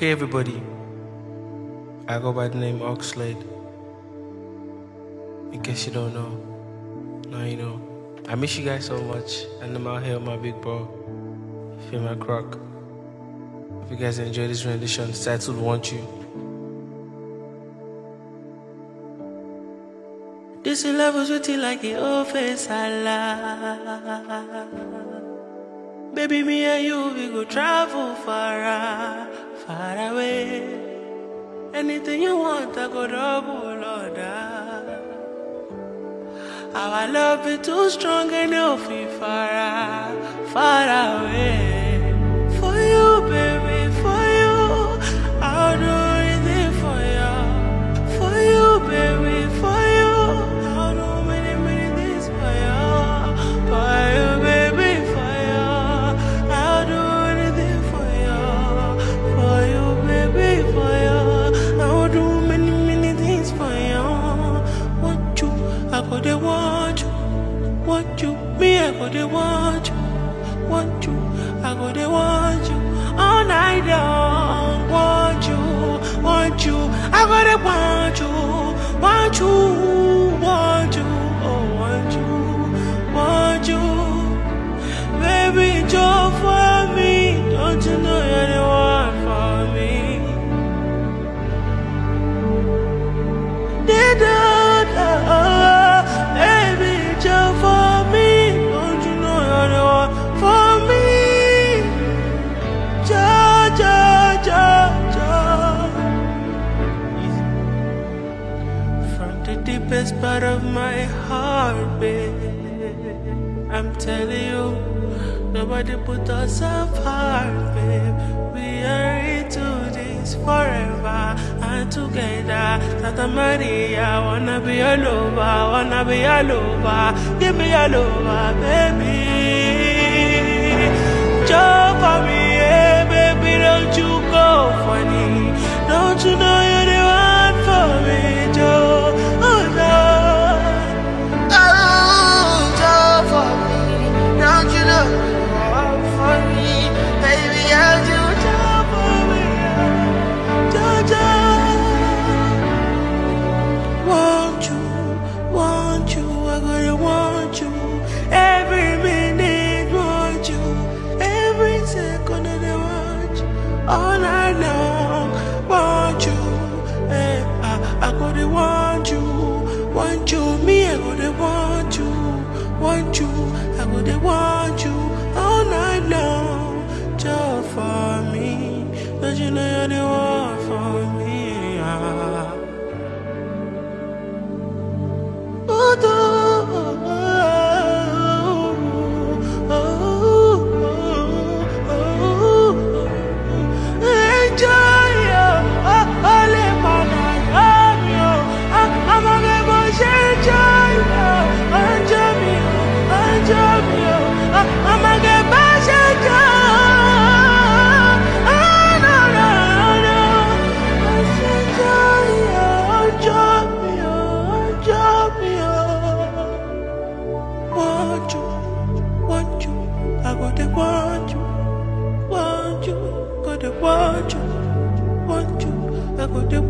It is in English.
Hey everybody, I go by the name Oxlade. In case you don't know, now you know. I miss you guys so much, and I'm out here with my big bro, Feel My Croc. If you guys enjoy this rendition, it's titled Want You. This love was with you like an old face Baby, me and you, we go travel far away. Anything you want, I go double order. Our love be too strong and you'll feel far away. For you, baby, for you, I'll do anything for you. For you, baby, for you, I'll do many things for you. For you, baby, for you, I'll do anything for you. For you, baby, for you, I'll do many things for you. Want you, I go there, want you. Want you, me, I go there, want you. Want you, I go there, want you. All night long, want you, I go there, want you. Want you, oh, want you. Baby, Joe for me, don't you know you're the one for me? Baby, Joe for me, don't you know you're the one for me? From the deepest part of my heart, babe, I'm telling you, nobody put us apart, babe. We are into this forever and together. Santa Maria, wanna be your lover, give me your lover, baby. Joe for me, yeah, baby, don't you go funny. Don't you know you're the one for me, Joe? Oh, Lord. Oh, Joe for me. Don't you know you're the one for me? Baby, I'll do Joe for me. Joe. Want you, I gotta want you. Every minute, want you. Every second, I want you. All night long, want you. Hey, I gotta want you. Want you, me, I gotta want you. Want you, I gotta want you. All night long, just for me. Don't you know you're the one for me? Want you, I got the